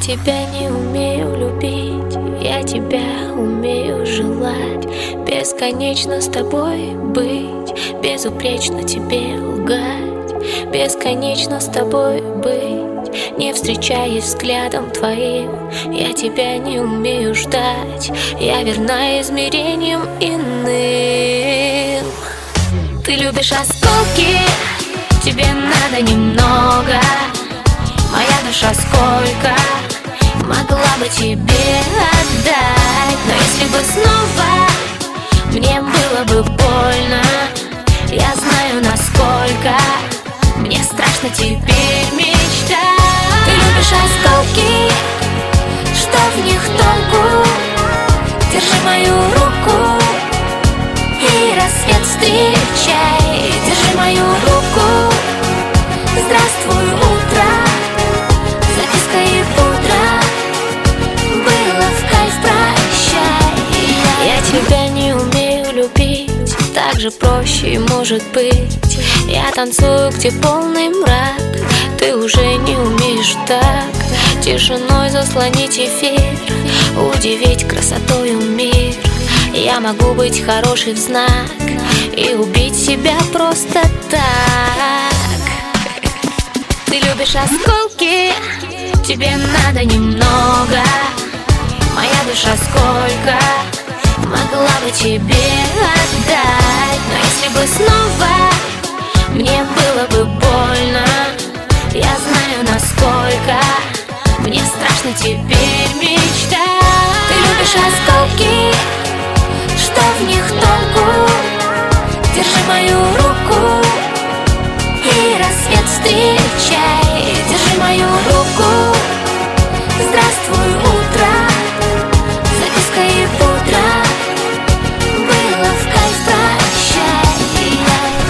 тебя не умею любить, я тебя умею желать. Бесконечно с тобой быть, безупречно тебе лгать. Бесконечно с тобой быть, не встречаясь взглядом твоим. Я тебя не умею ждать, я верна измерениям иным. Ты любишь осколки, тебе надо немного. Моя душа сколько могла бы тебе отдать, но если бы снова мне было бы больно, я знаю, насколько мне страшно теперь мечтать. Ты любишь осколки, что в них толку? Держи мою руку и рассвет встречай. Держи мою руку, здравствуй, утро. Записка и пудра, было в кайф, прощай. Я тебя не умею любить, так же проще может быть. Я танцую, где полный мрак, ты уже не умеешь так тишиной заслонить эфир, удивить красотою мир. Я могу быть хорошей в знак и убить себя просто так. Ты любишь осколки, тебе надо немного. Моя душа сколько могла бы тебе отдать, но если бы снова мне было бы больно, я знаю, насколько мне страшно теперь мечтать. Ты любишь осколки, что в них толку? Держи мою руку и рассвет встречай. Держи мою руку, здравствуй, утро. Записка и пудра, было в кайф, прощай.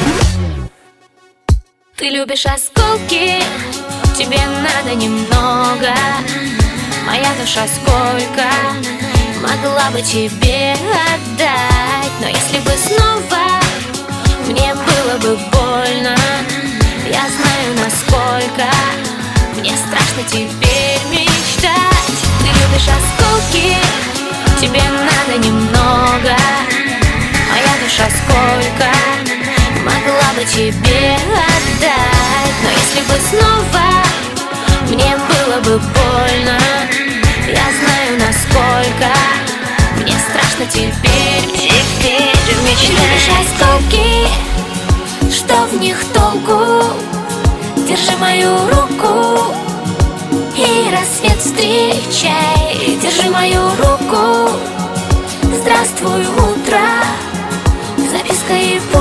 Ты любишь осколки, тебе надо немного. Моя душа сколько могла бы тебе отдать, но если бы снова мне было бы больно, я знаю, насколько мне страшно теперь мечтать. Ты любишь осколки, тебе надо немного. Моя душа сколько могла бы тебе отдать, но если бы снова мне было бы больно, я знаю, насколько мне страшно теперь мечтать. Ты любишь осколки, что в них толку? Держи мою руку и рассвет встречай. Держи мою руку, здравствуй, утро. Записка и